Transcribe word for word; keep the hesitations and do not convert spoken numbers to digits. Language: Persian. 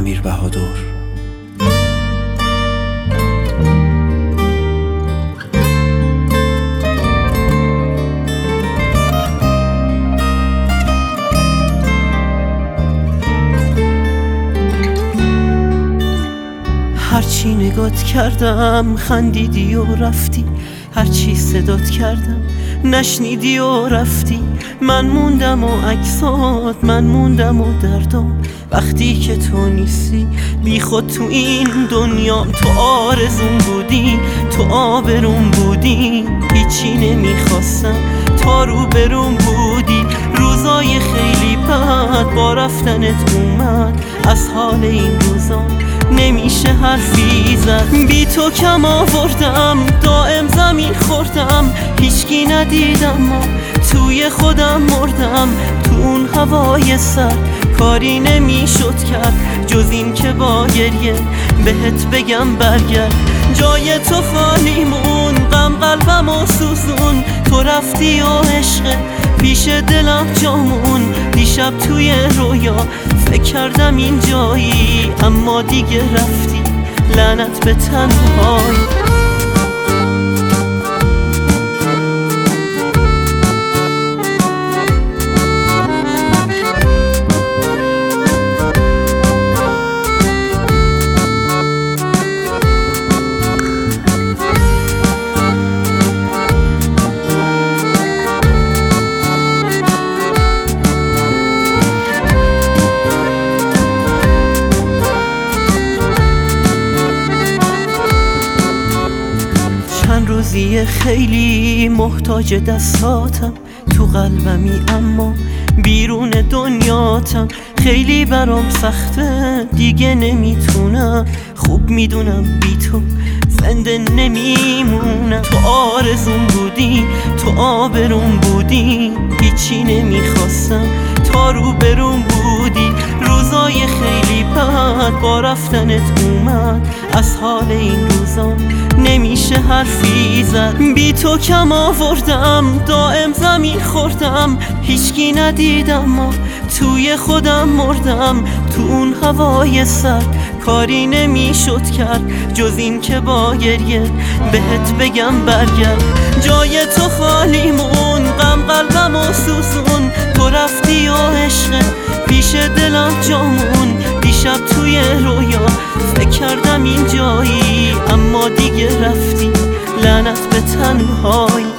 امیر بهادر. هرچی نگات کردم خندیدی و رفتی، هرچی صدات کردم نشنیدی و رفتی. من موندم و عکسات، من موندم و دردام، وقتی که تو نیستی بی خود تو این دنیام. تو آرزون بودی، تو آبروم بودی، هیچی نمیخواستم تا رو بروم بودی. روزای خیلی بد با رفتنت اومد، از حال این روزا نمیشه حرفی زد. بی تو کم آوردم، دائم زمین خوردم، هیچکی ندیدم ما توی خودم مردم. تو اون هوای سر کاری نمیشد کرد جز این که با گریه بهت بگم برگرد. جای تو خالی مون، غم قلبم و سوزون، تو رفتی و عشق پیش دلم جامون. دیشب توی رویا فکر کردم این جایی، اما دیگه رفتی، لعنت به تنهایی. چند روزی خیلی محتاج دستاتم، تو قلبمی اما بیرون دنیاتم. خیلی برام سخته دیگه نمیتونم، خوب میدونم بی تو زنده نمیمونم. تو آرزون بودی، تو آبروم بودی، هیچی نمیخواستم تا رو بروم بودی. روزای خیلی بد با رفتنت اومد، از حال این روزا نمیشه حرفی زد. بی تو کم آوردم، دائم زمین خوردم، هیچکی ندیدم ما توی خودم مردم. تو اون هوای سر کاری نمیشد کرد جز این که با گریه بهت بگم برگرد. جای تو خالی مون، غم قلبم و سوزون، تو رفتی و عشق پیش دلم جامون. دیشب توی رویا فکر کردم این جایی، اما دیگه رفتی، لعنت به تنهایی.